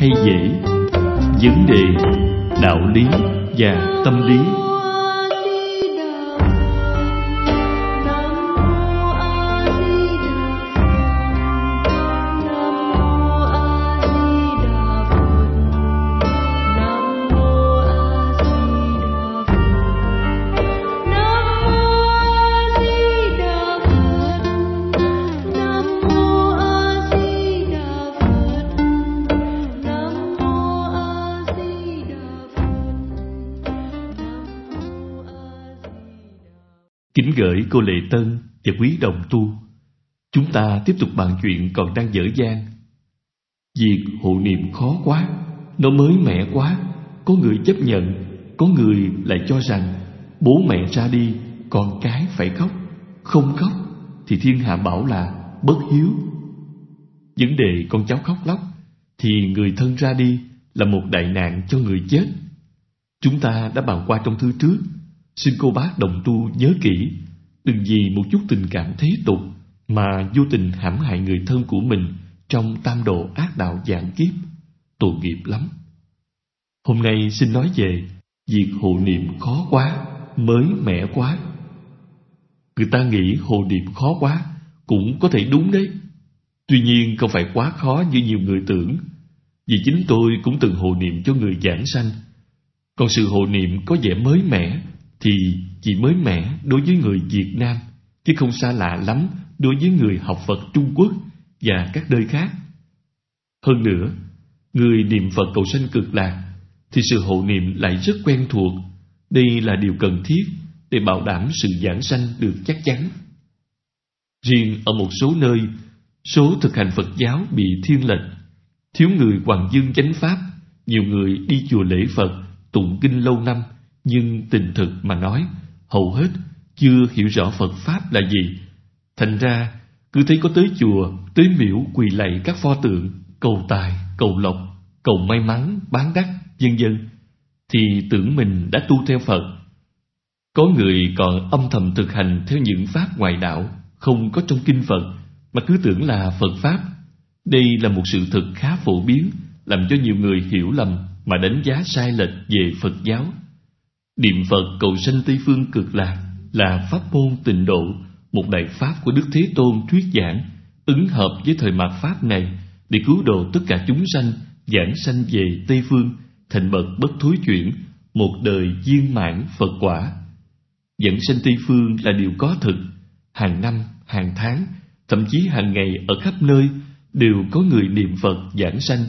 hay dễ, vấn đề đạo lý và tâm lý. Kính gửi cô Lệ Tân và quý đồng tu. Chúng ta tiếp tục bàn chuyện còn đang dở dang. Việc hộ niệm khó quá, nó mới mẻ quá. Có người chấp nhận, có người lại cho rằng bố mẹ ra đi, con cái phải khóc. Không khóc thì thiên hạ bảo là bất hiếu. Vấn đề con cháu khóc lóc thì người thân ra đi là một đại nạn cho người chết. Chúng ta đã bàn qua trong thư trước. Xin cô bác đồng tu nhớ kỹ, đừng vì một chút tình cảm thế tục mà vô tình hãm hại người thân của mình trong tam độ ác đạo vạn kiếp. Tội nghiệp lắm. Hôm nay xin nói về việc hộ niệm khó quá, mới mẻ quá. Người ta nghĩ hộ niệm khó quá cũng có thể đúng đấy. Tuy nhiên không phải quá khó như nhiều người tưởng. Vì chính tôi cũng từng hộ niệm cho người giảng sanh. Còn sự hộ niệm có vẻ mới mẻ thì chỉ mới mẻ đối với người Việt Nam, chứ không xa lạ lắm đối với người học Phật Trung Quốc và các nơi khác. Hơn nữa, người niệm Phật cầu sanh cực lạc thì sự hộ niệm lại rất quen thuộc. Đây là điều cần thiết để bảo đảm sự giảng sanh được chắc chắn. Riêng ở một số nơi, số thực hành Phật giáo bị thiên lệch, thiếu người hoằng dương chánh pháp, nhiều người đi chùa lễ Phật, tụng kinh lâu năm, nhưng tình thực mà nói, hầu hết chưa hiểu rõ Phật Pháp là gì. Thành ra, cứ thấy có tới chùa, tới miễu quỳ lạy các pho tượng, cầu tài, cầu lộc, cầu may mắn, bán đắc, vân vân, thì tưởng mình đã tu theo Phật. Có người còn âm thầm thực hành theo những pháp ngoại đạo, không có trong kinh Phật, mà cứ tưởng là Phật Pháp. Đây là một sự thực khá phổ biến, làm cho nhiều người hiểu lầm mà đánh giá sai lệch về Phật giáo. Niệm Phật cầu sanh Tây Phương cực lạc là pháp môn tịnh độ, một đại pháp của Đức Thế Tôn thuyết giảng, ứng hợp với thời mạt pháp này để cứu độ tất cả chúng sanh, giảng sanh về Tây Phương, thành bậc bất thối chuyển, một đời viên mãn Phật quả. Dẫn sanh Tây Phương là điều có thực. Hàng năm, hàng tháng, thậm chí hàng ngày ở khắp nơi đều có người niệm Phật giảng sanh.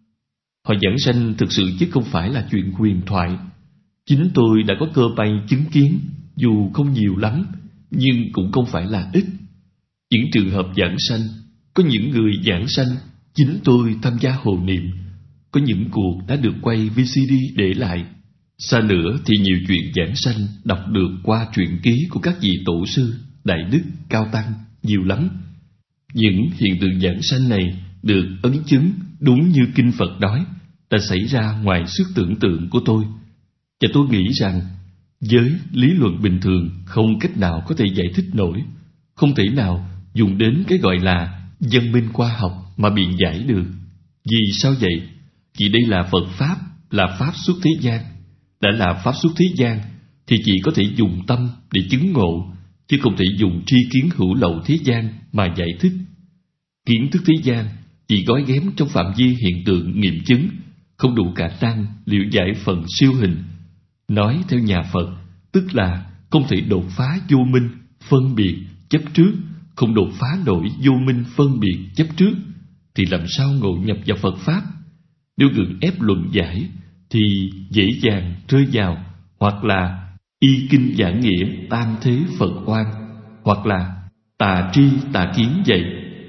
Họ giảng sanh thực sự chứ không phải là chuyện huyền thoại. Chính tôi đã có cơ may chứng kiến, dù không nhiều lắm, nhưng cũng không phải là ít. Những trường hợp giảng sanh, có những người giảng sanh, chính tôi tham gia hộ niệm. Có những cuộc đã được quay VCD để lại. Xa nữa thì nhiều chuyện giảng sanh đọc được qua truyện ký của các vị tổ sư, đại đức, cao tăng, nhiều lắm. Những hiện tượng giảng sanh này được ấn chứng đúng như kinh Phật nói, đã xảy ra ngoài sức tưởng tượng của tôi. Và tôi nghĩ rằng với lý luận bình thường không cách nào có thể giải thích nổi, không thể nào dùng đến cái gọi là văn minh khoa học mà biện giải được. Vì sao vậy? Vì đây là Phật Pháp, là Pháp xuất thế gian. Đã là Pháp xuất thế gian thì chỉ có thể dùng tâm để chứng ngộ, chứ không thể dùng tri kiến hữu lậu thế gian mà giải thích. Kiến thức thế gian chỉ gói ghém trong phạm vi hiện tượng nghiệm chứng, không đủ khả năng liệu giải phần siêu hình. Nói theo nhà Phật, tức là không thể đột phá vô minh, phân biệt, chấp trước, không đột phá nổi vô minh, phân biệt, chấp trước, thì làm sao ngộ nhập vào Phật Pháp? Nếu gượng ép luận giải, thì dễ dàng rơi vào hoặc là y kinh giảng nghĩa tam thế Phật oan, hoặc là tà tri tà kiến vậy.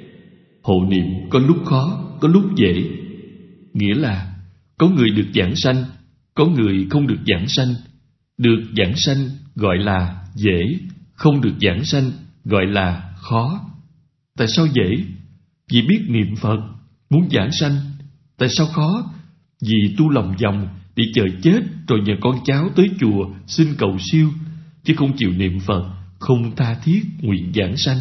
Hộ niệm có lúc khó, có lúc dễ. Nghĩa là có người được giảng sanh, có người không được giảng sanh. Được giảng sanh gọi là dễ, không được giảng sanh gọi là khó. Tại sao dễ? Vì biết niệm Phật, muốn giảng sanh. Tại sao khó? Vì tu lòng vòng để chờ chết rồi nhờ con cháu tới chùa xin cầu siêu, chứ không chịu niệm Phật, không tha thiết nguyện giảng sanh.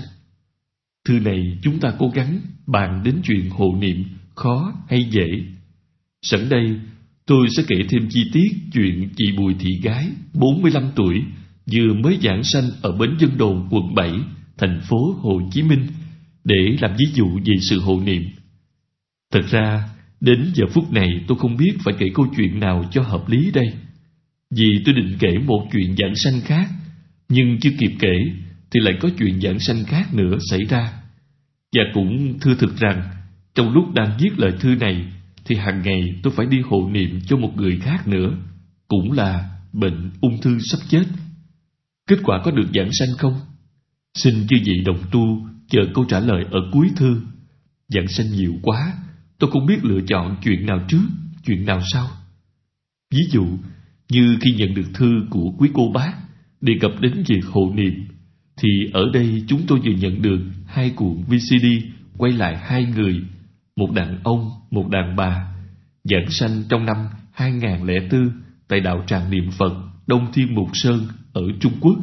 Thư này chúng ta cố gắng bàn đến chuyện hộ niệm khó hay dễ. Sẵn đây, tôi sẽ kể thêm chi tiết chuyện chị Bùi Thị Gái, 45 tuổi, vừa mới giảng sanh ở bến Vân Đồn, quận 7, thành phố Hồ Chí Minh, để làm ví dụ về sự hộ niệm. Thật ra, đến giờ phút này tôi không biết phải kể câu chuyện nào cho hợp lý đây. Vì tôi định kể một chuyện giảng sanh khác, nhưng chưa kịp kể thì lại có chuyện giảng sanh khác nữa xảy ra. Và cũng thưa thực rằng, trong lúc đang viết lời thư này thì hàng ngày tôi phải đi hộ niệm cho một người khác nữa, cũng là bệnh ung thư sắp chết. Kết quả có được giảng sanh không? Xin chư vị đồng tu chờ câu trả lời ở cuối thư. Giảng sanh nhiều quá, tôi không biết lựa chọn chuyện nào trước, chuyện nào sau. Ví dụ, như khi nhận được thư của quý cô bác đề cập đến việc hộ niệm, thì ở đây chúng tôi vừa nhận được 2 cuộn VCD quay lại 2 người, một đàn ông, một đàn bà, giảng sanh trong năm 2004 tại đạo tràng niệm Phật Đông Thiên Mục Sơn ở Trung Quốc.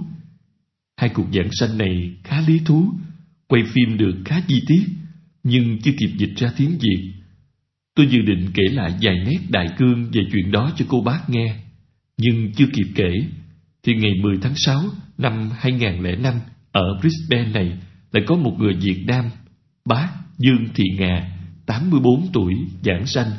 2 cuộc giảng sanh này khá lý thú, quay phim được khá chi tiết, nhưng chưa kịp dịch ra tiếng Việt. Tôi dự định kể lại vài nét đại cương về chuyện đó cho cô bác nghe, nhưng chưa kịp kể thì ngày 10 tháng 6 năm 2005 ở Brisbane này lại có một người Việt Nam, bác Dương Thị Ngà, 84 tuổi, giảng sanh.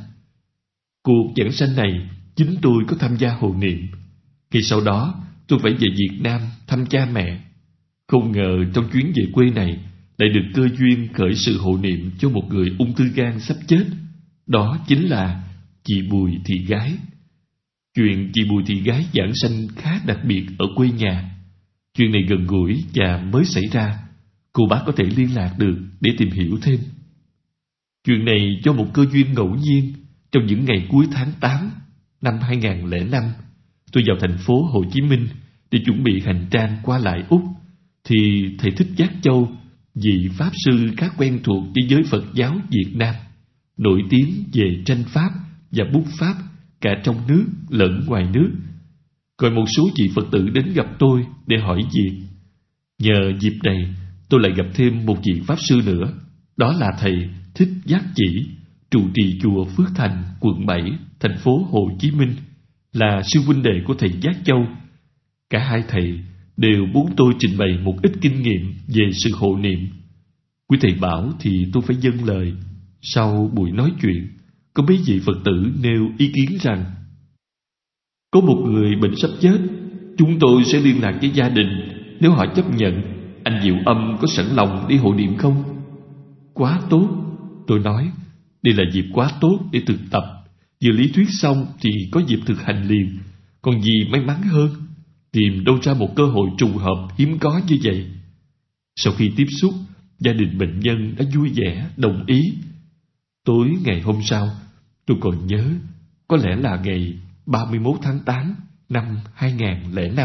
Cuộc giảng sanh này chính tôi có tham gia hộ niệm. Khi sau đó tôi phải về Việt Nam thăm cha mẹ. Không ngờ trong chuyến về quê này lại được cơ duyên khởi sự hộ niệm cho một người ung thư gan sắp chết. Đó chính là chị Bùi Thị Gái. Chuyện chị Bùi Thị Gái giảng sanh khá đặc biệt ở quê nhà. Chuyện này gần gũi và mới xảy ra, cô bác có thể liên lạc được để tìm hiểu thêm. Chuyện này do một cơ duyên ngẫu nhiên. Trong những ngày cuối tháng 8 năm 2005, tôi vào thành phố Hồ Chí Minh để chuẩn bị hành trang qua lại Úc, thì thầy Thích Giác Châu, vị Pháp sư khá quen thuộc với giới Phật giáo Việt Nam, nổi tiếng về tranh Pháp và bút Pháp cả trong nước lẫn ngoài nước, gọi một số vị Phật tử đến gặp tôi để hỏi việc. Nhờ dịp này, tôi lại gặp thêm một vị Pháp sư nữa, đó là thầy Thích Giác Chỉ, trụ trì chùa Phước Thành, quận 7, thành phố Hồ Chí Minh, là sư huynh đệ của thầy Giác Châu. Cả hai thầy đều muốn tôi trình bày một ít kinh nghiệm về sự hộ niệm. Quý thầy bảo thì tôi phải dâng lời. Sau buổi nói chuyện, có mấy vị Phật tử nêu ý kiến rằng có một người bệnh sắp chết, chúng tôi sẽ liên lạc với gia đình. Nếu họ chấp nhận, anh Diệu Âm có sẵn lòng đi hộ niệm không? Quá tốt, tôi nói. Đây là dịp quá tốt để thực tập. Vừa lý thuyết xong thì có dịp thực hành liền. Còn gì may mắn hơn, tìm đâu ra một cơ hội trùng hợp hiếm có như vậy. Sau khi tiếp xúc, gia đình bệnh nhân đã vui vẻ đồng ý. Tối ngày hôm sau, tôi còn nhớ, có lẽ là ngày 31 tháng 8 năm 2005.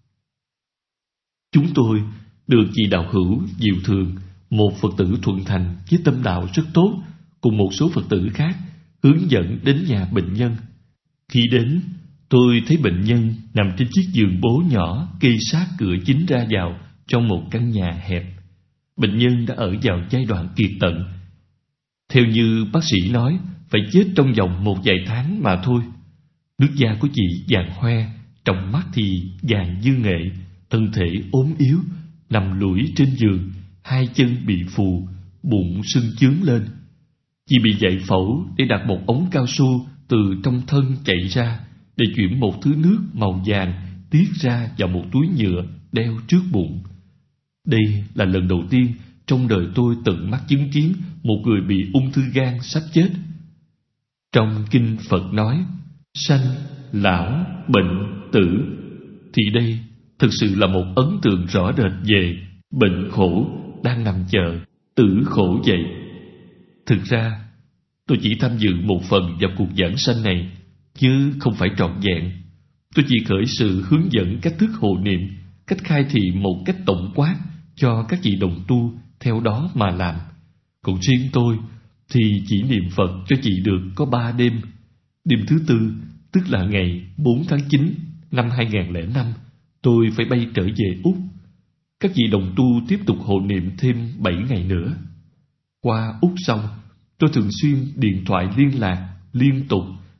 Chúng tôi được chị đạo hữu Diệu Thường, một Phật tử thuần thành với tâm đạo rất tốt, cùng một số Phật tử khác hướng dẫn đến nhà bệnh nhân. Khi đến, tôi thấy bệnh nhân nằm trên chiếc giường bố nhỏ kê sát cửa chính ra vào trong một căn nhà hẹp. Bệnh nhân đã ở vào giai đoạn kiệt tận. Theo như bác sĩ nói, phải chết trong vòng một vài tháng mà thôi. Nước da của chị vàng hoe, trong mắt thì vàng như nghệ, thân thể ốm yếu, nằm lủi trên giường, hai chân bị phù, bụng sưng chướng lên. Chị bị dậy phẫu để đặt một ống cao su từ trong thân chạy ra để chuyển một thứ nước màu vàng tiết ra vào một túi nhựa đeo trước bụng. Đây là lần đầu tiên trong đời tôi tận mắt chứng kiến một người bị ung thư gan sắp chết. Trong kinh Phật nói sanh, lão, bệnh, tử, thì đây thực sự là một ấn tượng rõ rệt về bệnh khổ đang nằm chờ tử khổ vậy. Thực ra tôi chỉ tham dự một phần vào cuộc giảng sanh này, chứ không phải trọn vẹn. Tôi chỉ khởi sự hướng dẫn cách thức hộ niệm, cách khai thị một cách tổng quát cho các vị đồng tu theo đó mà làm. Còn riêng tôi thì chỉ niệm Phật cho chị được có 3 đêm. Đêm thứ tư, tức là ngày 4 tháng 9 năm 2005, tôi phải bay trở về Úc. Các vị đồng tu tiếp tục hộ niệm thêm 7 ngày nữa. Qua Úc xong, tôi thường xuyên điện thoại liên lạc liên tục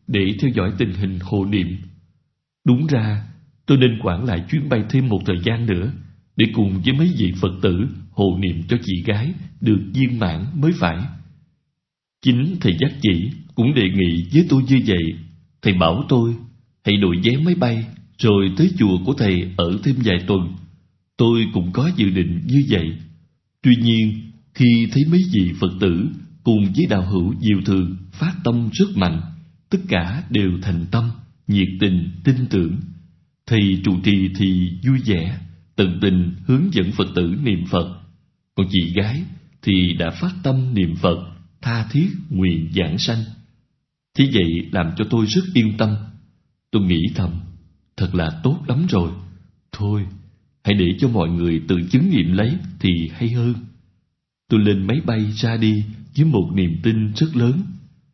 để theo dõi tình hình hộ niệm. Đúng ra, tôi nên quản lại chuyến bay thêm một thời gian nữa để cùng với mấy vị Phật tử hộ niệm cho chị gái được viên mãn mới phải. Chính thầy Giác Chỉ cũng đề nghị với tôi như vậy. Thầy bảo tôi hãy đổi vé máy bay rồi tới chùa của thầy ở thêm vài tuần. Tôi cũng có dự định như vậy. Tuy nhiên, khi thấy mấy vị Phật tử cùng với đạo hữu Diệu Thường phát tâm rất mạnh, tất cả đều thành tâm, nhiệt tình, tin tưởng. Thầy trụ trì thì vui vẻ, tận tình hướng dẫn Phật tử niệm Phật. Còn chị gái thì đã phát tâm niệm Phật, tha thiết nguyện giảng sanh. Thế vậy làm cho tôi rất yên tâm. Tôi nghĩ thầm, thật là tốt lắm rồi. Thôi, hãy để cho mọi người tự chứng nghiệm lấy thì hay hơn. Tôi lên máy bay ra đi với một niềm tin rất lớn.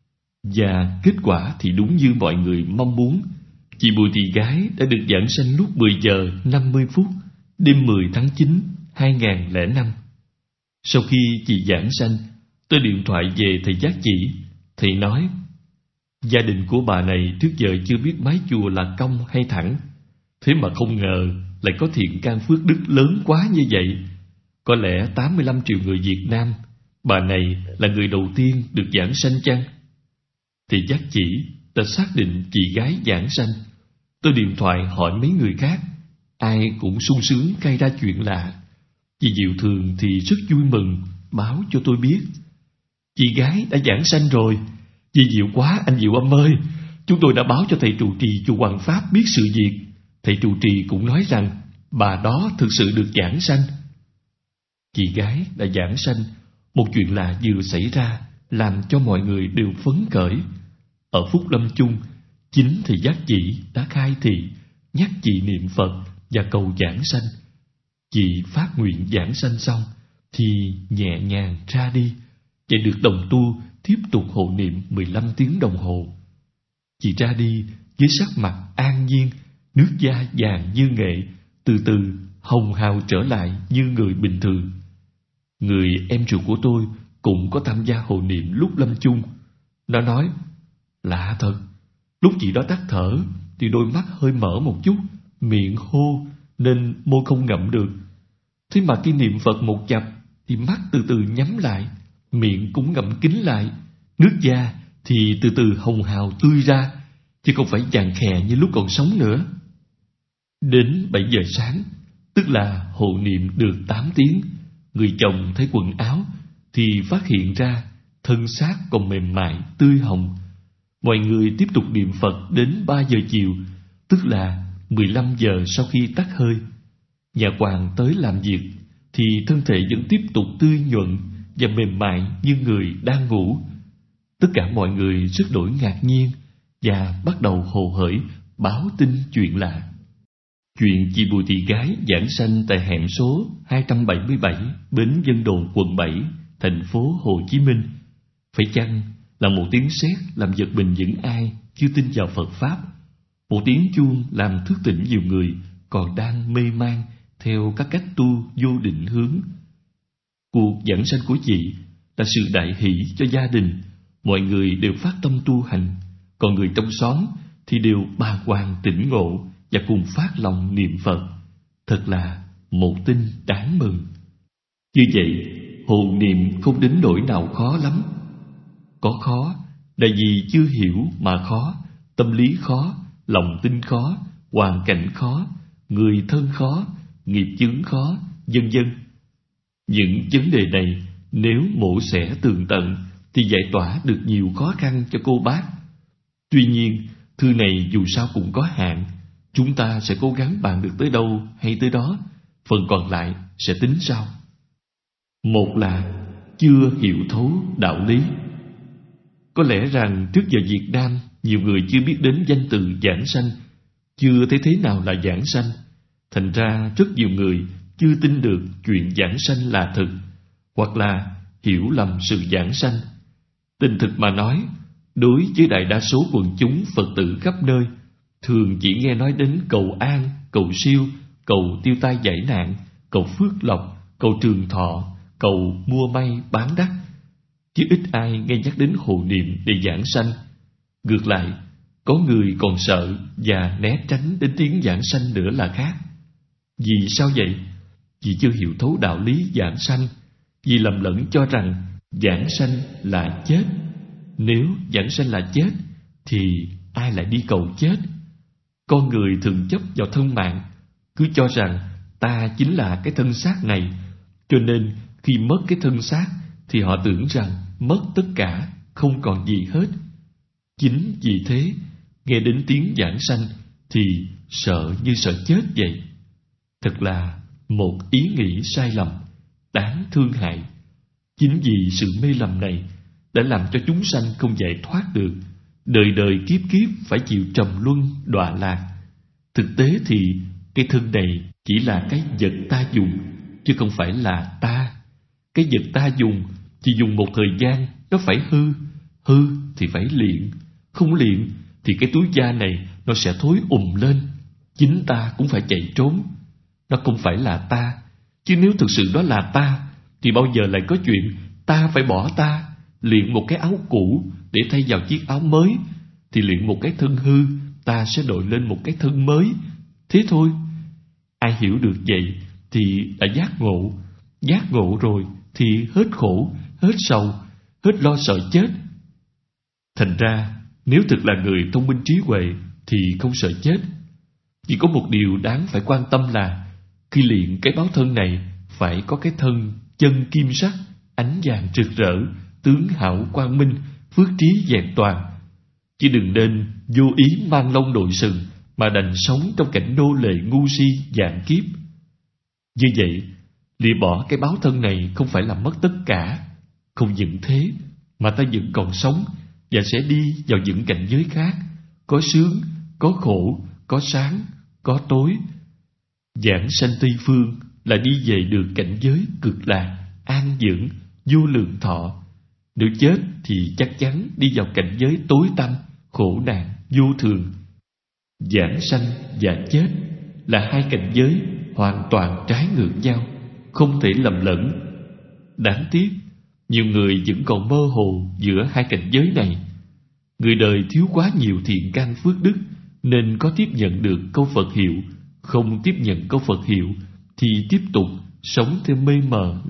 Và kết quả thì đúng như mọi người mong muốn. Chị Bùi Thị Gái đã được giảng sanh lúc 10 giờ 50 phút đêm 10 tháng 9, 2005. Sau khi chị giảng sanh, tôi điện thoại về thầy Giác Chỉ. Thầy nói, gia đình của bà này trước giờ chưa biết mái chùa là cong hay thẳng. Thế mà không ngờ lại có thiện căn phước đức lớn quá như vậy. Có lẽ 85 triệu người Việt Nam, bà này là người đầu tiên được giảng sanh chăng? Thầy Giác Chỉ đã xác định chị gái giảng sanh. Tôi điện thoại hỏi mấy người khác, ai cũng sung sướng gây ra chuyện lạ. Chị Diệu Thường thì rất vui mừng, báo cho tôi biết, chị gái đã giảng sanh rồi. Chị Diệu quá anh Diệu Âm ơi, chúng tôi đã báo cho thầy trụ trì chùa Hoàng Pháp biết sự việc. Thầy trụ trì cũng nói rằng bà đó thực sự được giảng sanh. Chị gái đã giảng sanh, một chuyện lạ vừa xảy ra làm cho mọi người đều phấn khởi. Ở phút lâm chung, chính thầy Giác Chỉ đã khai thị, nhắc chị niệm Phật và cầu giảng sanh. Chị phát nguyện giảng sanh xong thì nhẹ nhàng ra đi và được đồng tu tiếp tục hộ niệm 15 tiếng đồng hồ. Chị ra đi với sắc mặt an nhiên, nước da vàng như nghệ, từ từ hồng hào trở lại như người bình thường. Người em ruột của tôi cũng có tham gia hộ niệm lúc lâm chung. Nó nói, lạ thật, lúc chị đó tắt thở thì đôi mắt hơi mở một chút, miệng khô nên môi không ngậm được. Thế mà khi niệm Phật một chập thì mắt từ từ nhắm lại, miệng cũng ngậm kín lại, nước da thì từ từ hồng hào tươi ra, chứ không phải vàng khè như lúc còn sống nữa. Đến 7 giờ sáng, tức là hộ niệm được 8 tiếng, người chồng thấy quần áo thì phát hiện ra thân xác còn mềm mại, tươi hồng. Mọi người tiếp tục niệm Phật đến 3 giờ chiều, tức là 15 giờ sau khi tắt hơi. Nhà Hoàng tới làm việc thì thân thể vẫn tiếp tục tươi nhuận và mềm mại như người đang ngủ. Tất cả mọi người rất đổi ngạc nhiên và bắt đầu hồ hởi báo tin chuyện lạ. Chuyện chị Bùi Thị Gái giảng sanh tại hẻm số 277 Bến Vân Đồn, quận 7, thành phố Hồ Chí Minh, phải chăng là một tiếng sét làm giật mình những ai chưa tin vào Phật Pháp, một tiếng chuông làm thức tỉnh nhiều người còn đang mê man theo các cách tu vô định hướng. Cuộc giảng sanh của chị là sự đại hỷ cho gia đình, mọi người đều phát tâm tu hành, còn người trong xóm thì đều bàng hoàng tỉnh ngộ và cùng phát lòng niệm Phật. Thật là một tin đáng mừng. Như vậy, hộ niệm không đến nỗi nào khó lắm. Có khó là vì chưa hiểu mà khó, tâm lý khó, lòng tin khó, hoàn cảnh khó, người thân khó, nghiệp chướng khó, vân vân. Những vấn đề này nếu mổ xẻ tường tận thì giải tỏa được nhiều khó khăn cho cô bác. Tuy nhiên, thư này dù sao cũng có hạn, chúng ta sẽ cố gắng bàn được tới đâu hay tới đó, phần còn lại sẽ tính sau. Một là chưa hiểu thấu đạo lý. Có lẽ rằng trước giờ Việt Nam nhiều người chưa biết đến danh từ giảng sanh, chưa thấy thế nào là giảng sanh. Thành ra rất nhiều người chưa tin được chuyện giảng sanh là thực, hoặc là hiểu lầm sự giảng sanh. Tình thực mà nói, đối với đại đa số quần chúng Phật tử khắp nơi, thường chỉ nghe nói đến cầu an, cầu siêu, cầu tiêu tai giải nạn, cầu phước lộc, cầu trường thọ, cầu mua may bán đắt, chứ ít ai nghe nhắc đến hộ niệm để giảng sanh. Ngược lại, Có người còn sợ và né tránh đến tiếng giảng sanh nữa là khác. Vì sao vậy? Vì chưa hiểu thấu đạo lý giảng sanh, vì lầm lẫn cho rằng giảng sanh là chết. Nếu giảng sanh là chết thì ai lại đi cầu chết? Con người thường chấp vào thân mạng, cứ cho rằng ta chính là cái thân xác này, cho nên khi mất cái thân xác thì họ tưởng rằng mất tất cả, không còn gì hết. Chính vì thế, nghe đến tiếng giảng sanh thì sợ như sợ chết vậy. Thật là một ý nghĩ sai lầm, đáng thương hại. Chính vì sự mê lầm này đã làm cho chúng sanh không giải thoát được, đời đời kiếp kiếp phải chịu trầm luân đọa lạc. Thực tế thì cái thân này chỉ là cái vật ta dùng, chứ không phải là ta. Cái vật ta dùng chỉ dùng một thời gian, nó phải hư. Hư thì phải luyện, không luyện thì cái túi da này nó sẽ thối lên. Chính ta cũng phải chạy trốn. Nó không phải là ta, chứ nếu thực sự đó là ta thì bao giờ lại có chuyện ta phải bỏ ta, luyện một cái áo cũ để thay vào chiếc áo mới, thì luyện một cái thân hư, ta sẽ đội lên một cái thân mới. Thế thôi. Ai hiểu được vậy thì đã giác ngộ. Giác ngộ rồi thì hết khổ, hết sầu, hết lo sợ chết. Thành ra, nếu thực là người thông minh trí huệ thì không sợ chết. Chỉ có một điều đáng phải quan tâm là khi luyện cái báo thân này phải có cái thân chân kim sắc, ánh vàng rực rỡ, tướng hảo quang minh, phước trí vẹn toàn. Chứ đừng nên vô ý mang lông đội sừng mà đành sống trong cảnh nô lệ ngu si vạn kiếp. Như vậy, lìa bỏ cái báo thân này không phải là mất tất cả. Không những thế, mà ta vẫn còn sống và sẽ đi vào những cảnh giới khác, có sướng, có khổ, có sáng, có tối. Giảng sanh Tây Phương là đi về được cảnh giới cực lạc, an dưỡng, vô lượng thọ. Nếu chết thì chắc chắn đi vào cảnh giới tối tăm, khổ nạn, vô thường. Giảng sanh và chết là hai cảnh giới hoàn toàn trái ngược nhau, không thể lầm lẫn. Đáng tiếc, nhiều người vẫn còn mơ hồ giữa hai cảnh giới này. Người đời thiếu quá nhiều thiện căn phước đức nên có tiếp nhận được câu Phật hiệu. Không tiếp nhận câu Phật hiệu thì tiếp tục sống theo mê mờ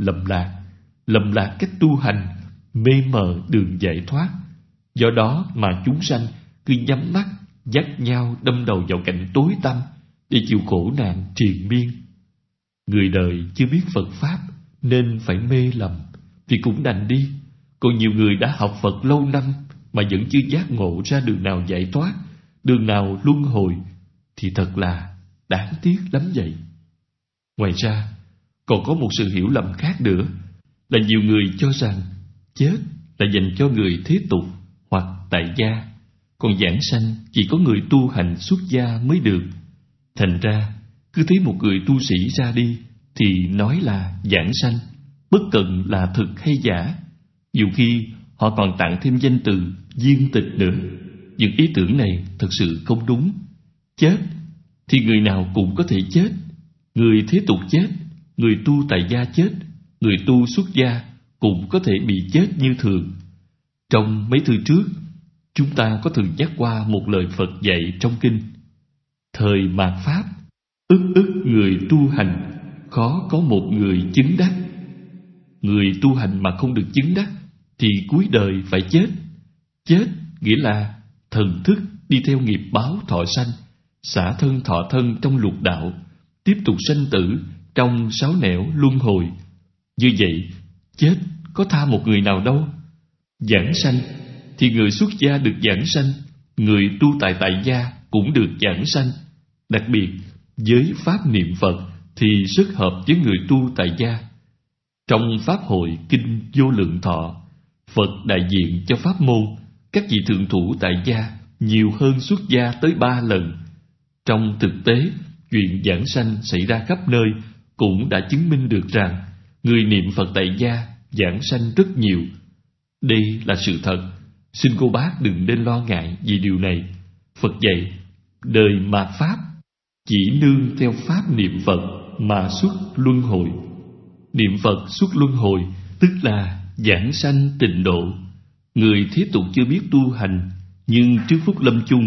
lầm lạc cách tu hành, mê mờ đường giải thoát. Do đó mà chúng sanh cứ nhắm mắt dắt nhau đâm đầu vào cảnh tối tăm để chịu khổ nạn triền miên. Người đời chưa biết Phật Pháp nên phải mê lầm thì cũng đành đi. Còn nhiều người đã học Phật lâu năm mà vẫn chưa giác ngộ ra đường nào giải thoát, đường nào luân hồi, thì thật là đáng tiếc lắm vậy. Ngoài ra, còn có một sự hiểu lầm khác nữa, là nhiều người cho rằng chết là dành cho người thế tục hoặc tại gia, còn giảng sanh chỉ có người tu hành xuất gia mới được. Thành ra, cứ thấy một người tu sĩ ra đi thì nói là giảng sanh, bất cần là thực hay giả. Nhiều khi họ còn tặng thêm danh từ viên tịch nữa. Những ý tưởng này thật sự không đúng. Chết thì người nào cũng có thể chết. Người thế tục chết, người tu tại gia chết, người tu xuất gia cũng có thể bị chết như thường. Trong mấy thư trước, chúng ta có thường nhắc qua một lời Phật dạy trong kinh: thời mạt Pháp, ức người tu hành, khó có một người chứng đắc. Người tu hành mà không được chứng đắc thì cuối đời phải chết. Chết nghĩa là thần thức đi theo nghiệp báo thọ sanh, xả thân thọ thân trong lục đạo, tiếp tục sanh tử trong sáu nẻo luân hồi. Như vậy, chết có tha một người nào đâu. Giảng sanh thì người xuất gia được giảng sanh, người tu tại gia cũng được giảng sanh. Đặc biệt, với pháp niệm Phật thì rất hợp với người tu tại gia. Trong Pháp hội Kinh Vô Lượng Thọ, Phật đại diện cho pháp môn các vị thượng thủ tại gia nhiều hơn xuất gia tới 3 lần. Trong thực tế, chuyện giảng sanh xảy ra khắp nơi cũng đã chứng minh được rằng người niệm Phật tại gia giảng sanh rất nhiều. Đây là sự thật. Xin cô bác đừng nên lo ngại vì điều này. Phật dạy, đời mạt Pháp chỉ nương theo pháp niệm Phật mà xuất luân hồi. Niệm Phật xuất luân hồi tức là giảng sanh tịnh độ. Người thế tục chưa biết tu hành, nhưng trước phút lâm chung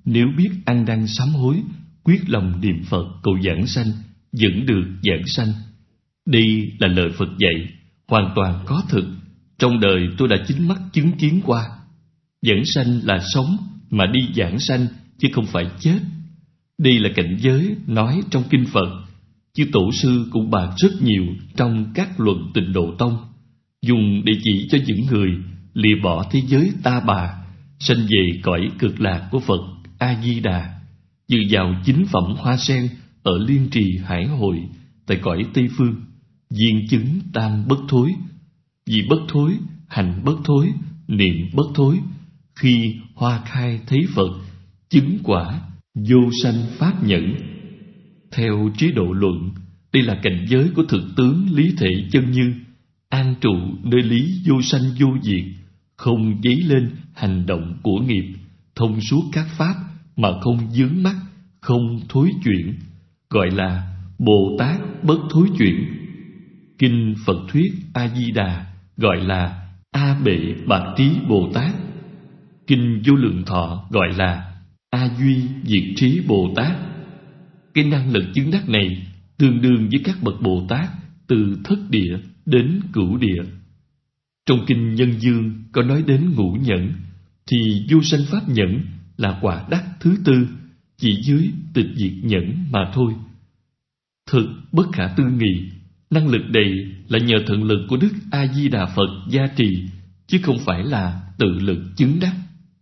nếu biết ăn năn sám hối, quyết lòng niệm Phật cầu giảng sanh, vẫn được giảng sanh. Đây là lời Phật dạy, hoàn toàn có thực. Trong đời tôi đã chính mắt chứng kiến qua. Giảng sanh là sống, mà đi giảng sanh, chứ không phải chết. Đây là cảnh giới nói trong kinh Phật. Chư Tổ sư cũng bàn rất nhiều trong các luận Tịnh Độ Tông, dùng để chỉ cho những người lìa bỏ thế giới ta bà, sanh về cõi cực lạc của Phật A-di-đà, dự vào chính phẩm hoa sen ở Liên Trì Hải Hội tại cõi Tây Phương, viên chứng tam bất thối. Vì bất thối, hành bất thối, niệm bất thối, khi hoa khai thấy Phật, chứng quả vô sanh pháp nhẫn. Theo trí độ luận, đây là cảnh giới của thực tướng lý thể chân như, an trụ nơi lý vô sanh vô diệt, không dấy lên hành động của nghiệp, thông suốt các pháp mà không vướng mắc, không thối chuyển, gọi là Bồ Tát bất thối chuyển. Kinh Phật thuyết A-di-đà gọi là A Bệ Bạc Trí Bồ Tát. Kinh Vô Lượng Thọ gọi là A Duy Diệt Trí Bồ Tát. Cái năng lực chứng đắc này tương đương với các bậc Bồ Tát từ thất địa đến cửu địa. Trong kinh Nhân Dương có nói đến ngũ nhẫn, thì vô sanh pháp nhẫn là quả đắc thứ tư, chỉ dưới tịch diệt nhẫn mà thôi. Thực bất khả tư nghị, năng lực này là nhờ thần lực của Đức A-di-đà Phật gia trì, chứ không phải là tự lực chứng đắc.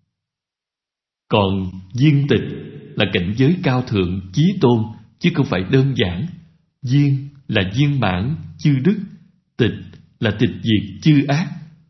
Còn viên tịch là cảnh giới cao thượng chí tôn, chứ không phải đơn giản. Viên là viên mãn chư đức, tịch là tịch diệt chư ác.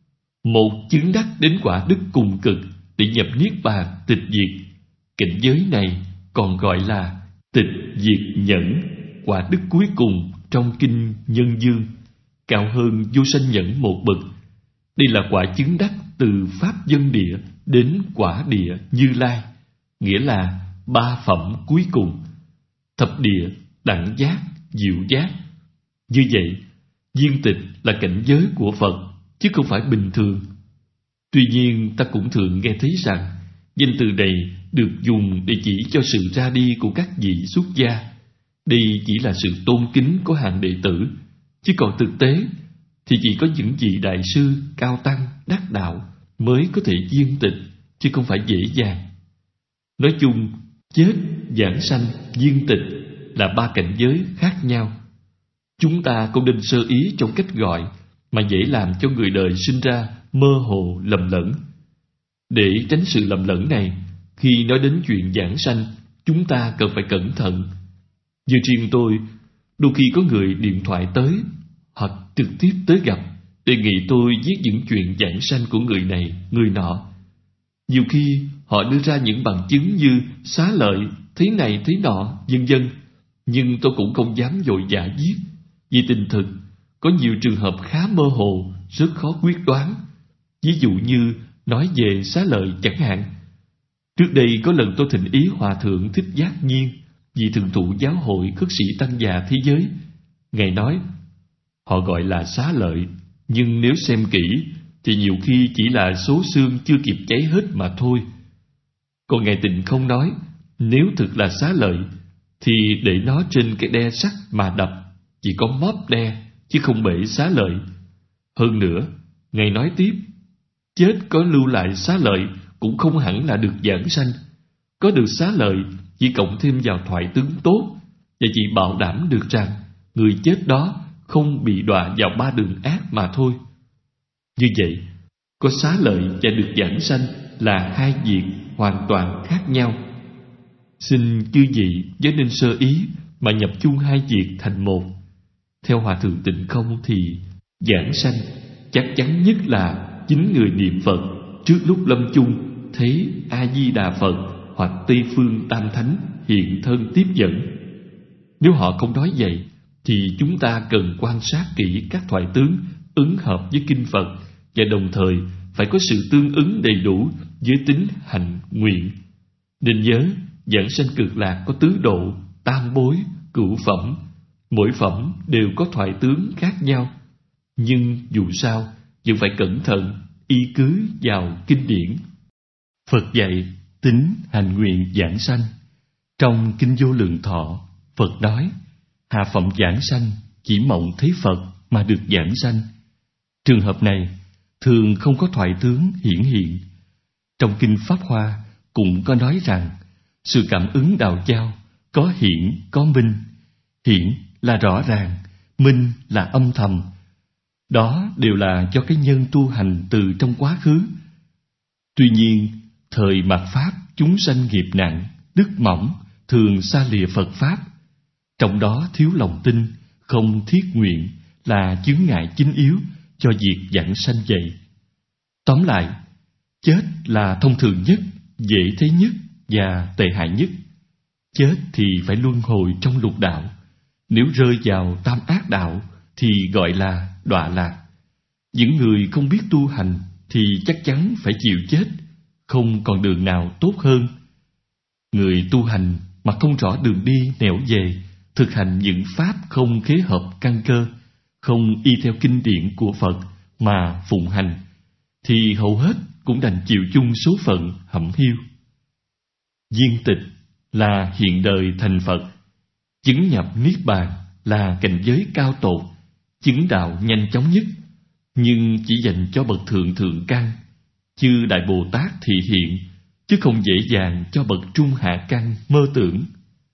Một chứng đắc đến quả đức cùng cực để nhập niết bàn tịch diệt. Cảnh giới này còn gọi là tịch diệt nhẫn, quả đức cuối cùng trong kinh Nhân Dương, cao hơn vô sanh nhẫn một bậc. Đây là quả chứng đắc từ pháp dân địa đến quả địa Như Lai, nghĩa là ba phẩm cuối cùng: thập địa, đẳng giác, diệu giác. Như vậy, viên tịch là cảnh giới của Phật, chứ không phải bình thường. Tuy nhiên, ta cũng thường nghe thấy rằng danh từ này được dùng để chỉ cho sự ra đi của các vị xuất gia. Đây chỉ là sự tôn kính của hàng đệ tử, chứ còn thực tế thì chỉ có những vị đại sư, cao tăng, đắc đạo mới có thể viên tịch, chứ không phải dễ dàng. Nói chung, chết, giảng sanh, viên tịch là ba cảnh giới khác nhau. Chúng ta không nên sơ ý trong cách gọi, mà dễ làm cho người đời sinh ra mơ hồ lầm lẫn. Để tránh sự lầm lẫn này, khi nói đến chuyện giảng sanh, chúng ta cần phải cẩn thận. Như riêng tôi, đôi khi có người điện thoại tới hoặc trực tiếp tới gặp, đề nghị tôi viết những chuyện giảng sanh của người này, người nọ. Nhiều khi họ đưa ra những bằng chứng như xá lợi, thế này thế nọ, vân vân, nhưng tôi cũng không dám vội vã viết, vì tình thực có nhiều trường hợp khá mơ hồ, rất khó quyết đoán. Ví dụ như nói về xá lợi chẳng hạn. Trước đây có lần tôi thỉnh ý Hòa Thượng Thích Giác Nhiên, vị thường thụ giáo hội khất sĩ tăng già thế giới. Ngài nói, họ gọi là xá lợi, nhưng nếu xem kỹ thì nhiều khi chỉ là số xương chưa kịp cháy hết mà thôi. Còn Ngài Tịnh không nói, nếu thực là xá lợi thì để nó trên cái đe sắt mà đập, chỉ có móp đe chứ không bể xá lợi. Hơn nữa, Ngài nói tiếp, chết có lưu lại xá lợi cũng không hẳn là được giảng sanh. Có được xá lợi chỉ cộng thêm vào thoại tướng tốt, và chỉ bảo đảm được rằng người chết đó không bị đọa vào ba đường ác mà thôi. Như vậy, có xá lợi và được giảng sanh là hai việc hoàn toàn khác nhau. Xin chư vị chớ nên sơ ý mà nhập chung hai việc thành một. Theo Hòa Thượng Tịnh Không thì giảng sanh chắc chắn nhất là chính người niệm Phật trước lúc lâm chung thấy A-di-đà Phật hoặc Tây Phương Tam Thánh hiện thân tiếp dẫn. Nếu họ không nói vậy thì chúng ta cần quan sát kỹ các thoại tướng ứng hợp với kinh Phật, và đồng thời phải có sự tương ứng đầy đủ với tính hành nguyện. Nên nhớ, giảng sanh cực lạc có tứ độ, tam bối, cửu phẩm. Mỗi phẩm đều có thoại tướng khác nhau, nhưng dù sao vẫn phải cẩn thận y cứ vào kinh điển. Phật dạy Tính hành nguyện giảng sanh. Trong Kinh Vô Lượng Thọ, Phật nói, hạ phẩm giảng sanh chỉ mộng thấy Phật mà được giảng sanh. Trường hợp này thường không có thoại tướng hiển hiện. Trong Kinh Pháp Hoa cũng có nói rằng, sự cảm ứng đạo giao có hiển có minh. Hiển là rõ ràng, minh là âm thầm. Đó đều là do cái nhân tu hành từ trong quá khứ. Tuy nhiên, thời mạt Pháp chúng sanh nghiệp nặng, đức mỏng, thường xa lìa Phật Pháp. Trong đó thiếu lòng tin, không thiết nguyện là chướng ngại chính yếu cho việc giảng sanh vậy. Tóm lại, chết là thông thường nhất, dễ thấy nhất và tệ hại nhất. Chết thì phải luân hồi trong lục đạo. Nếu rơi vào tam ác đạo thì gọi là đọa lạc. Những người không biết tu hành thì chắc chắn phải chịu chết, không còn đường nào tốt hơn. Người tu hành mà không rõ đường đi nẻo về, thực hành những pháp không khế hợp căn cơ, không y theo kinh điển của Phật mà phụng hành, thì hầu hết cũng đành chịu chung số phận hẩm hiu. Viên tịch là hiện đời thành Phật, chứng nhập Niết Bàn là cảnh giới cao tột, chứng đạo nhanh chóng nhất, nhưng chỉ dành cho bậc thượng thượng căn. Chư Đại Bồ Tát thị hiện, chứ không dễ dàng cho bậc trung hạ căn mơ tưởng.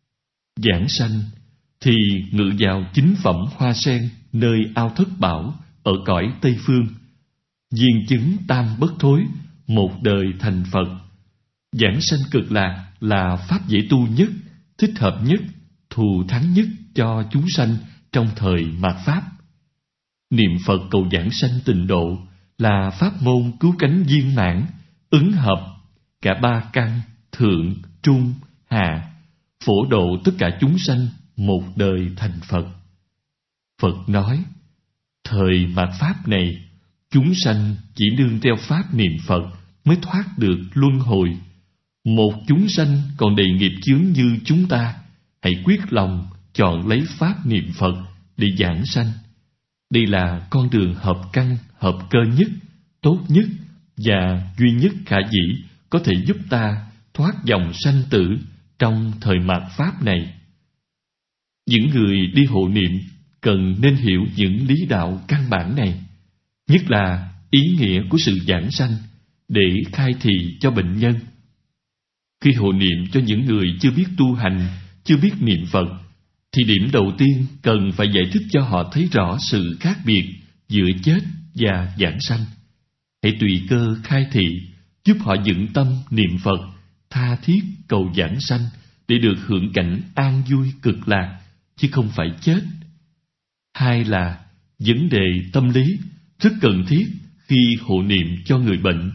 Giảng sanh thì ngự vào chính phẩm hoa sen nơi ao thất bảo ở cõi Tây Phương. Viên chứng tam bất thối, một đời thành Phật. Giảng sanh cực lạc là pháp dễ tu nhất, thích hợp nhất, thù thắng nhất cho chúng sanh trong thời mạt Pháp. Niệm Phật cầu giảng sanh tịnh độ là pháp môn cứu cánh viên mãn, ứng hợp cả ba căn thượng, trung, hạ, phổ độ tất cả chúng sanh một đời thành Phật. Phật nói, thời mạt Pháp này, chúng sanh chỉ nương theo pháp niệm Phật mới thoát được luân hồi. Một chúng sanh còn đầy nghiệp chướng như chúng ta, hãy quyết lòng chọn lấy pháp niệm Phật để giảng sanh. Đây là con đường hợp căn, hợp cơ nhất, tốt nhất và duy nhất khả dĩ có thể giúp ta thoát dòng sanh tử trong thời mạt Pháp này. Những người đi hộ niệm cần nên hiểu những lý đạo căn bản này, nhất là ý nghĩa của sự giảng sanh để khai thị cho bệnh nhân. Khi hộ niệm cho những người chưa biết tu hành, chưa biết niệm Phật, thì điểm đầu tiên cần phải giải thích cho họ thấy rõ sự khác biệt giữa chết và giảng sanh. Hãy tùy cơ khai thị, giúp họ vững tâm niệm Phật, tha thiết cầu giảng sanh để được hưởng cảnh an vui cực lạc, chứ không phải chết. Hai là vấn đề tâm lý rất cần thiết khi hộ niệm cho người bệnh.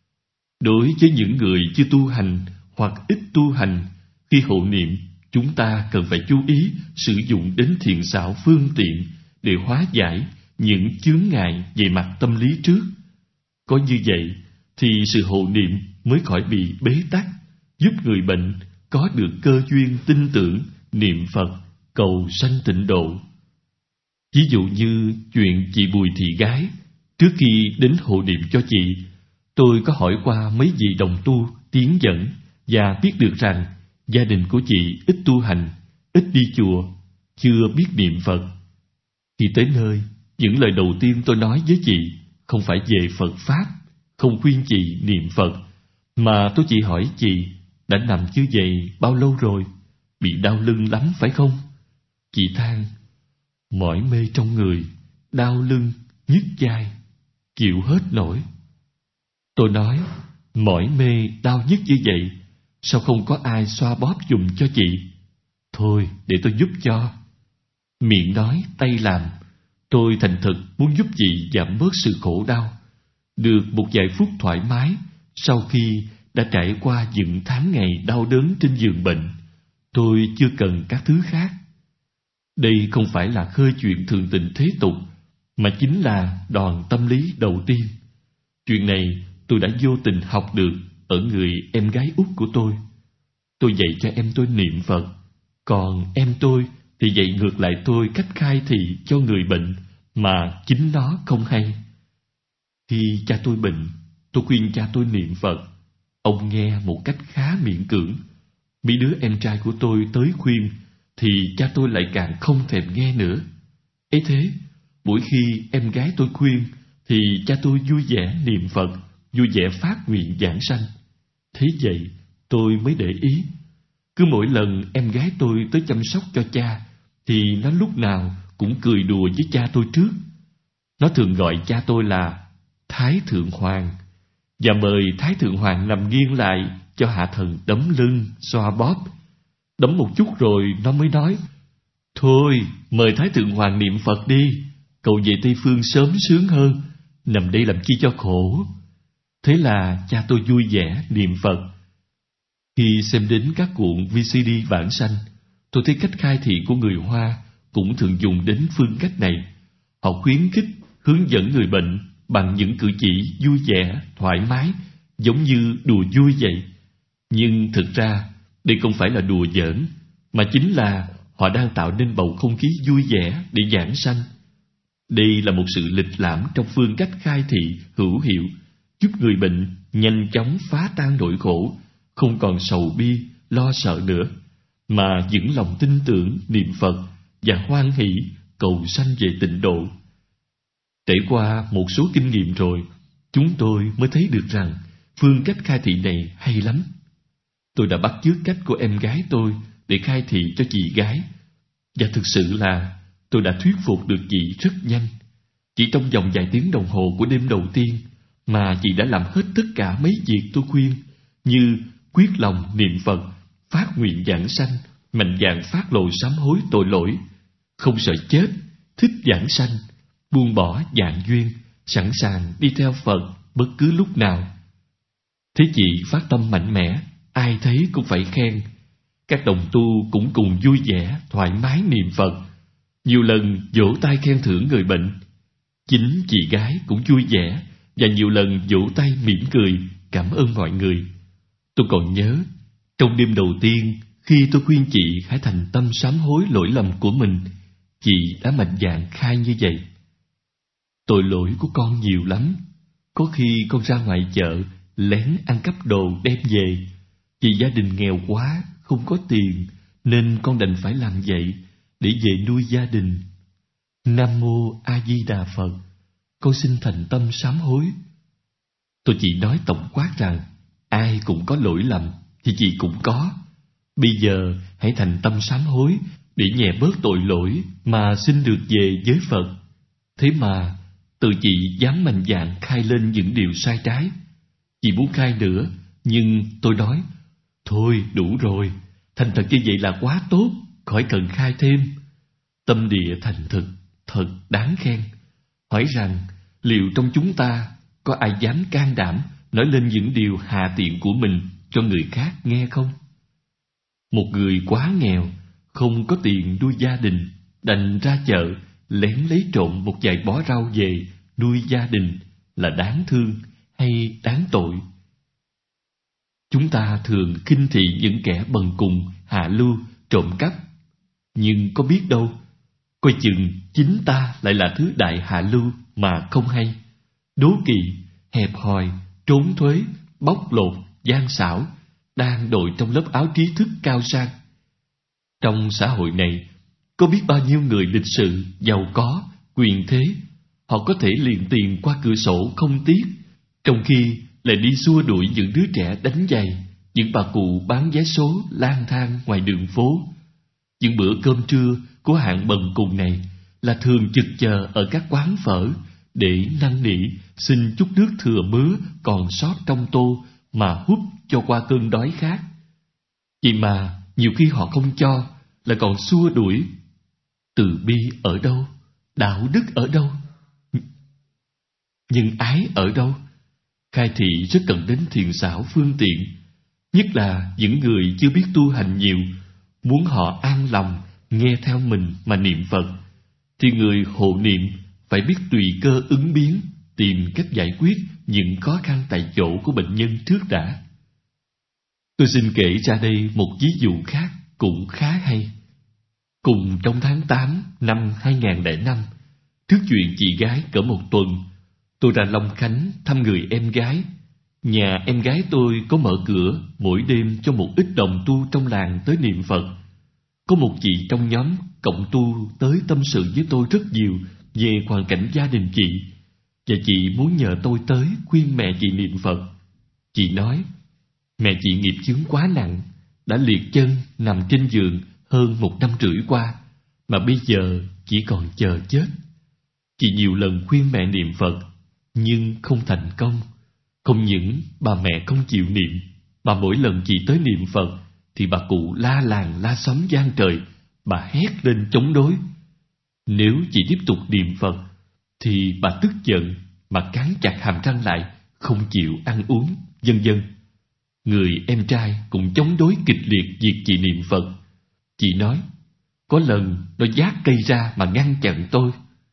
Đối với những người chưa tu hành hoặc ít tu hành, khi hộ niệm, chúng ta cần phải chú ý sử dụng đến thiện xảo phương tiện để hóa giải những chướng ngại về mặt tâm lý trước. Có như vậy thì sự hộ niệm mới khỏi bị bế tắc, giúp người bệnh có được cơ duyên tin tưởng niệm Phật cầu sanh tịnh độ. Ví dụ như chuyện chị Bùi Thị Gái, trước khi đến hộ niệm cho chị, tôi có hỏi qua mấy vị đồng tu tiến dẫn và biết được rằng gia đình của chị ít tu hành, ít đi chùa, chưa biết niệm Phật. Khi tới nơi, những lời đầu tiên tôi nói với chị không phải về Phật Pháp, không khuyên chị niệm Phật, mà tôi chỉ hỏi chị đã nằm như vậy bao lâu rồi, bị đau lưng lắm phải không? Chị than, mỏi mê trong người, đau lưng, nhức vai, chịu hết nổi. Tôi nói, mỏi mê, đau nhức như vậy, sao không có ai xoa bóp giùm cho chị? Thôi, để tôi giúp cho. Miệng nói, tay làm. Tôi thành thực muốn giúp chị giảm bớt sự khổ đau, được một vài phút thoải mái sau khi đã trải qua những tháng ngày đau đớn trên giường bệnh. Tôi chưa cần các thứ khác. Đây không phải là khơi chuyện thường tình thế tục, mà chính là đòn tâm lý đầu tiên. Chuyện này tôi đã vô tình học được ở người em gái út của tôi. Tôi dạy cho em tôi niệm Phật, còn em tôi thì dạy ngược lại tôi cách khai thị cho người bệnh mà chính nó không hay. Khi cha tôi bệnh, tôi khuyên cha tôi niệm Phật. Ông nghe một cách khá miễn cưỡng. Mấy đứa em trai của tôi tới khuyên thì cha tôi lại càng không thèm nghe nữa. Ấy thế, mỗi khi em gái tôi khuyên thì cha tôi vui vẻ niệm Phật, vui vẻ phát nguyện giảng sanh. Thế vậy tôi mới để ý. Cứ mỗi lần em gái tôi tới chăm sóc cho cha thì nó lúc nào cũng cười đùa với cha tôi trước. Nó thường gọi cha tôi là Thái Thượng Hoàng và mời Thái Thượng Hoàng nằm nghiêng lại cho hạ thần đấm lưng, xoa bóp. Đấm một chút rồi nó mới nói: thôi, mời Thái Thượng Hoàng niệm Phật đi, cậu về Tây Phương sớm sướng hơn, nằm đây làm chi cho khổ. Thế là cha tôi vui vẻ niệm Phật. Khi xem đến các cuộn VCD vãng sanh, tôi thấy cách khai thị của người Hoa cũng thường dùng đến phương cách này. Họ khuyến khích, hướng dẫn người bệnh bằng những cử chỉ vui vẻ, thoải mái, giống như đùa vui vậy. Nhưng thực ra, đây không phải là đùa giỡn, mà chính là họ đang tạo nên bầu không khí vui vẻ để giảng sanh. Đây là một sự lịch lãm trong phương cách khai thị hữu hiệu, giúp người bệnh nhanh chóng phá tan nỗi khổ, không còn sầu bi, lo sợ nữa, mà vững lòng tin tưởng, niệm Phật và hoan hỷ cầu sanh về tịnh độ. Trải qua một số kinh nghiệm rồi, chúng tôi mới thấy được rằng phương cách khai thị này hay lắm. Tôi đã bắt chước cách của em gái tôi để khai thị cho chị gái, và thực sự là tôi đã thuyết phục được chị rất nhanh. Chỉ trong vòng vài tiếng đồng hồ của đêm đầu tiên mà chị đã làm hết tất cả mấy việc tôi khuyên, như quyết lòng niệm Phật, phát nguyện giảng sanh, mạnh dạn phát lộ sám hối tội lỗi, không sợ chết, thích giảng sanh, buông bỏ dạng duyên, sẵn sàng đi theo Phật bất cứ lúc nào. Thế chị phát tâm mạnh mẽ, ai thấy cũng phải khen. Các đồng tu cũng cùng vui vẻ, thoải mái niệm Phật, nhiều lần vỗ tay khen thưởng người bệnh. Chính chị gái cũng vui vẻ và nhiều lần vỗ tay mỉm cười cảm ơn mọi người. Tôi còn nhớ, trong đêm đầu tiên khi tôi khuyên chị hãy thành tâm sám hối lỗi lầm của mình, chị đã mạnh dạn khai như vậy: tội lỗi của con nhiều lắm. Có khi con ra ngoài chợ lén ăn cắp đồ đem về, vì gia đình nghèo quá, không có tiền, nên con đành phải làm vậy để về nuôi gia đình. Nam Mô A Di Đà Phật, con xin thành tâm sám hối. Tôi chỉ nói tổng quát rằng ai cũng có lỗi lầm thì chị cũng có. Bây giờ hãy thành tâm sám hối để nhẹ bớt tội lỗi mà xin được về với Phật. Thế mà từ chị dám mạnh dạn khai lên những điều sai trái. Chị muốn khai nữa, nhưng tôi nói: thôi đủ rồi, thành thật như vậy là quá tốt, khỏi cần khai thêm. Tâm địa thành thực, thật đáng khen. Hỏi rằng liệu trong chúng ta có ai dám can đảm nói lên những điều hạ tiện của mình cho người khác nghe không? Một người quá nghèo, không có tiền nuôi gia đình, đành ra chợ lén lấy trộm một vài bó rau về nuôi gia đình là đáng thương hay đáng tội? Chúng ta thường khinh thị những kẻ bần cùng, hạ lưu, trộm cắp. Nhưng có biết đâu, coi chừng chính ta lại là thứ đại hạ lưu mà không hay. Đố kỵ, hẹp hòi, trốn thuế, bóc lột, gian xảo đang đội trong lớp áo trí thức cao sang. Trong xã hội này, có biết bao nhiêu người lịch sự, giàu có, quyền thế, họ có thể liền tiền qua cửa sổ không tiếc, trong khi lại đi xua đuổi những đứa trẻ đánh giày, những bà cụ bán vé số lang thang ngoài đường phố. Những bữa cơm trưa của hạng bần cùng này là thường trực chờ ở các quán phở để năn nỉ xin chút nước thừa mứa còn sót trong tô mà húp cho qua cơn đói khát. Vậy mà nhiều khi họ không cho, là còn xua đuổi. Từ bi ở đâu? Đạo đức ở đâu? Nhân ái ở đâu? Khai thị rất cần đến thiện xảo phương tiện, nhất là những người chưa biết tu hành nhiều, muốn họ an lòng nghe theo mình mà niệm Phật, thì người hộ niệm phải biết tùy cơ ứng biến, tìm cách giải quyết những khó khăn tại chỗ của bệnh nhân trước đã. Tôi xin kể ra đây một ví dụ khác cũng khá hay. Cùng trong tháng 8 năm 2005, trước chuyện chị gái cỡ một tuần, tôi ra Long Khánh thăm người em gái. Nhà em gái tôi có mở cửa mỗi đêm cho một ít đồng tu trong làng tới niệm Phật. Có một chị trong nhóm cộng tu tới tâm sự với tôi rất nhiều về hoàn cảnh gia đình chị, và chị muốn nhờ tôi tới khuyên mẹ chị niệm Phật. Chị nói, mẹ chị nghiệp chướng quá nặng, đã liệt chân nằm trên giường hơn 1 năm rưỡi qua, mà bây giờ chỉ còn chờ chết. Chị nhiều lần khuyên mẹ niệm Phật, nhưng không thành công. Không những bà mẹ không chịu niệm, mà mỗi lần chị tới niệm Phật thì bà cụ la làng la xóm giang trời, bà hét lên chống đối. Nếu chị tiếp tục niệm Phật thì bà tức giận mà cắn chặt hàm răng lại, không chịu ăn uống, vân vân. Người em trai cũng chống đối kịch liệt việc chị niệm Phật. Chị nói, có lần nó vác cây ra mà ngăn chặn tôi.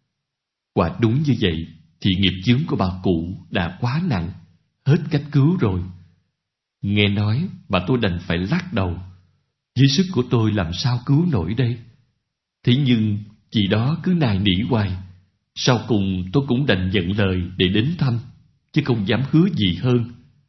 Quả đúng như vậy thì nghiệp chướng của bà cụ đã quá nặng, hết cách cứu rồi. Nghe nói mà tôi đành phải lắc đầu. Với sức của tôi làm sao cứu nổi đây? Thế nhưng chị đó cứ nài nỉ hoài. Sau cùng tôi cũng đành nhận lời để đến thăm, chứ không dám hứa gì hơn.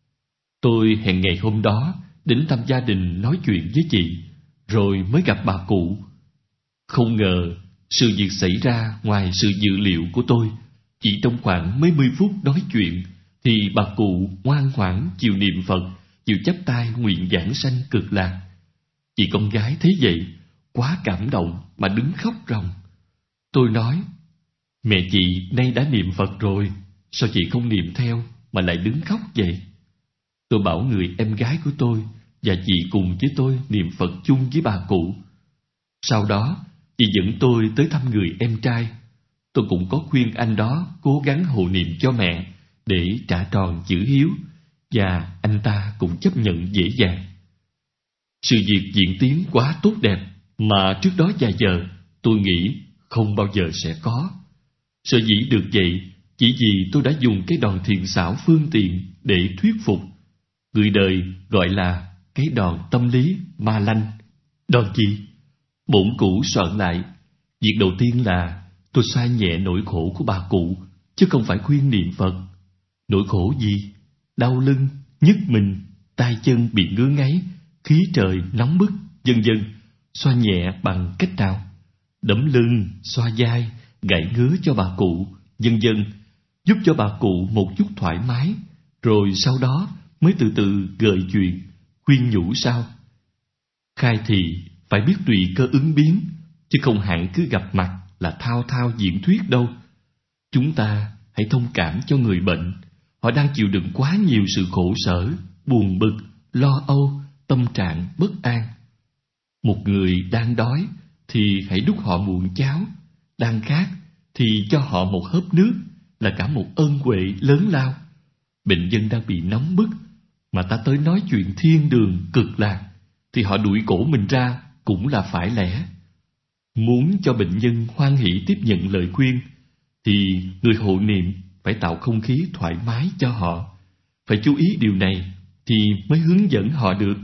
Tôi hẹn ngày hôm đó đến thăm gia đình nói chuyện với chị, rồi mới gặp bà cụ. Không ngờ sự việc xảy ra ngoài sự dự liệu của tôi. Chỉ trong khoảng mấy 10 phút nói chuyện thì bà cụ ngoan ngoãn chịu niệm Phật, chịu chắp tay nguyện giảng sanh cực lạc. Chị con gái thấy vậy quá cảm động mà đứng khóc ròng. Tôi nói, mẹ chị nay đã niệm Phật rồi, sao chị không niệm theo mà lại đứng khóc vậy? Tôi bảo người em gái của tôi và chị cùng với tôi niệm Phật chung với bà cụ. Sau đó chị dẫn tôi tới thăm người em trai. Tôi cũng có khuyên anh đó cố gắng hộ niệm cho mẹ để trả tròn chữ hiếu, và anh ta cũng chấp nhận dễ dàng. Sự việc diễn tiến quá tốt đẹp mà trước đó vài giờ tôi nghĩ không bao giờ sẽ có. Sở dĩ được vậy chỉ vì tôi đã dùng cái đòn thiện xảo phương tiện để thuyết phục. Người đời gọi là cái đòn tâm lý ma lanh. Đòn gì? Bổn cũ soạn lại. Việc đầu tiên là tôi xoa nhẹ nỗi khổ của bà cụ, chứ không phải khuyên niệm Phật. Nỗi khổ gì? Đau lưng, nhức mình, tay chân bị ngứa ngáy, khí trời nóng bức, vân vân. Xoa nhẹ bằng cách nào? Đấm lưng, xoa vai, gãi ngứa cho bà cụ, vân vân, giúp cho bà cụ một chút thoải mái, rồi sau đó mới từ từ gợi chuyện, khuyên nhủ sao. Khai thì phải biết tùy cơ ứng biến, chứ không hẳn cứ gặp mặt là thao thao diễn thuyết đâu. Chúng ta hãy thông cảm cho người bệnh. Họ đang chịu đựng quá nhiều sự khổ sở, buồn bực, lo âu, tâm trạng bất an. Một người đang đói thì hãy đút họ muỗng cháo, đang khát thì cho họ một hớp nước, là cả một ân huệ lớn lao. Bệnh nhân đang bị nóng bức mà ta tới nói chuyện thiên đường cực lạc thì họ đuổi cổ mình ra cũng là phải lẽ. Muốn cho bệnh nhân hoan hỷ tiếp nhận lời khuyên thì người hộ niệm phải tạo không khí thoải mái cho họ. Phải chú ý điều này thì mới hướng dẫn họ được.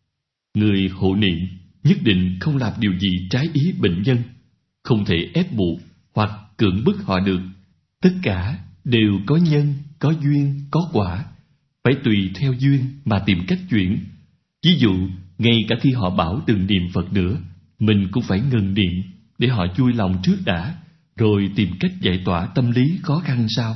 Người hộ niệm nhất định không làm điều gì trái ý bệnh nhân, không thể ép buộc hoặc cưỡng bức họ được. Tất cả đều có nhân, có duyên, có quả, phải tùy theo duyên mà tìm cách chuyển. Ví dụ, ngay cả khi họ bảo đừng niệm Phật nữa, mình cũng phải ngừng niệm để họ vui lòng trước đã, rồi tìm cách giải tỏa tâm lý khó khăn sau.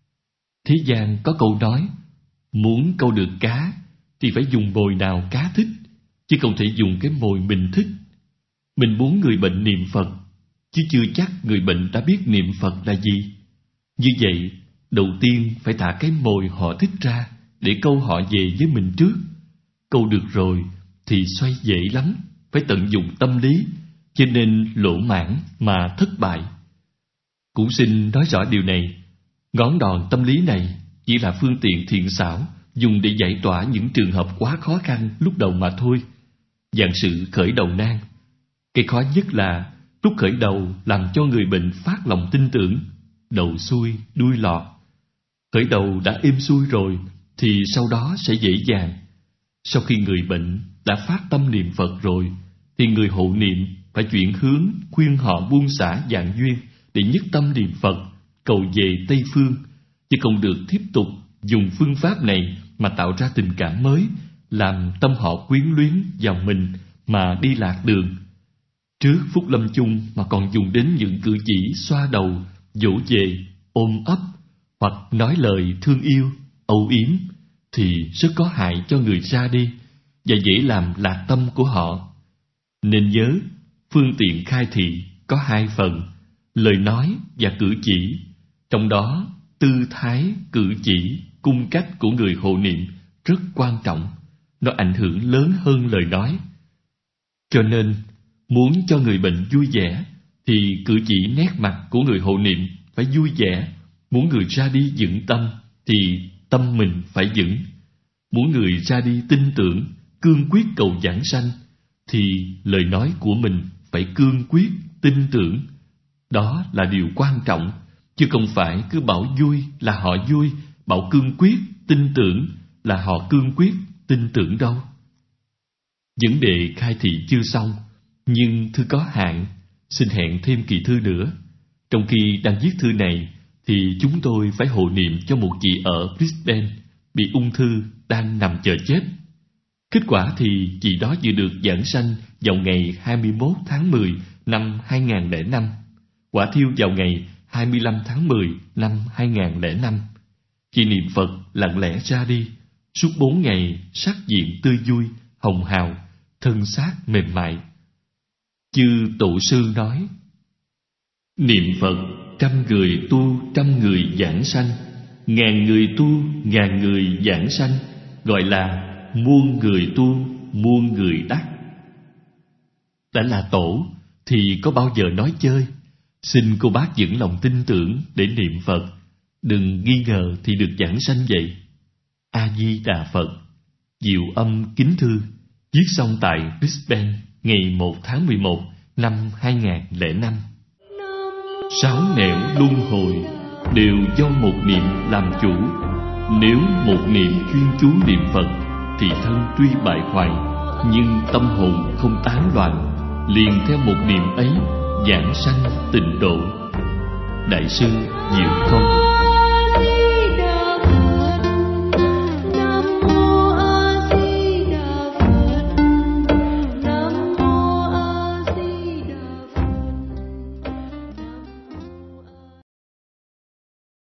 Thế gian có câu nói, muốn câu được cá thì phải dùng mồi nào cá thích, chứ không thể dùng cái mồi mình thích. Mình muốn người bệnh niệm Phật, chứ chưa chắc người bệnh đã biết niệm Phật là gì. Như vậy, đầu tiên phải thả cái mồi họ thích ra để câu họ về với mình trước. Câu được rồi thì xoay dễ lắm, phải tận dụng tâm lý, cho nên lỗ mãng mà thất bại. Cũng xin nói rõ điều này, ngón đòn tâm lý này chỉ là phương tiện thiện xảo dùng để giải tỏa những trường hợp quá khó khăn lúc đầu mà thôi. Dạng sự khởi đầu nan. Cái khó nhất là lúc khởi đầu làm cho người bệnh phát lòng tin tưởng, đầu xuôi đuôi lọt. Khởi đầu đã êm xuôi rồi thì sau đó sẽ dễ dàng. Sau khi người bệnh đã phát tâm niệm Phật rồi thì người hộ niệm phải chuyển hướng khuyên họ buông xả dạng duyên để nhất tâm niệm Phật, cầu về Tây Phương, chứ không được tiếp tục dùng phương pháp này mà tạo ra tình cảm mới, làm tâm họ quyến luyến vào mình mà đi lạc đường. Trước phút lâm chung mà còn dùng đến những cử chỉ xoa đầu, dỗ về, ôm ấp hoặc nói lời thương yêu, âu yếm thì rất có hại cho người ra đi và dễ làm lạc tâm của họ. Nên nhớ, phương tiện khai thị có hai phần: lời nói và cử chỉ. Trong đó, tư thái, cử chỉ, cung cách của người hộ niệm rất quan trọng. Nó ảnh hưởng lớn hơn lời nói. Cho nên, muốn cho người bệnh vui vẻ thì cử chỉ nét mặt của người hộ niệm phải vui vẻ. Muốn người ra đi vững tâm thì tâm mình phải vững. Muốn người ra đi tin tưởng, cương quyết cầu giảng sanh thì lời nói của mình phải cương quyết, tin tưởng. Đó là điều quan trọng, chứ không phải cứ bảo vui là họ vui, bảo cương quyết, tin tưởng là họ cương quyết, tin tưởng đâu. Vấn đề khai thị chưa xong, nhưng thư có hạn, xin hẹn thêm kỳ thư nữa. Trong khi đang viết thư này, thì chúng tôi phải hộ niệm cho một chị ở Brisbane bị ung thư đang nằm chờ chết. Kết quả thì chị đó vừa được giảng sanh vào ngày 21 tháng 10 năm 2005, quả thiêu vào ngày 25 tháng 10 năm 2005. Chị niệm Phật lặng lẽ ra đi, suốt 4 ngày sắc diện tươi vui, hồng hào, thân xác mềm mại. Chư tổ sư nói: niệm Phật 100 người tu 100 người giảng sanh, 1000 người tu 1000 người giảng sanh, gọi là muôn người tu muôn người đắc. Đã là tổ thì có bao giờ nói chơi. Xin cô bác vững lòng tin tưởng để niệm Phật, đừng nghi ngờ thì được giảng sanh vậy. A Di Đà Phật. Diệu Âm kính thư, viết xong tại Brisbane ngày 1 tháng 11 năm 2005. 6 nẻo luân hồi đều do một niệm làm chủ. Nếu một niệm chuyên chú niệm Phật thì thân tuy bại hoại, nhưng tâm hồn không tán loạn, liền theo một niệm ấy giảng sanh tịnh độ. Đại sư Diệu Không.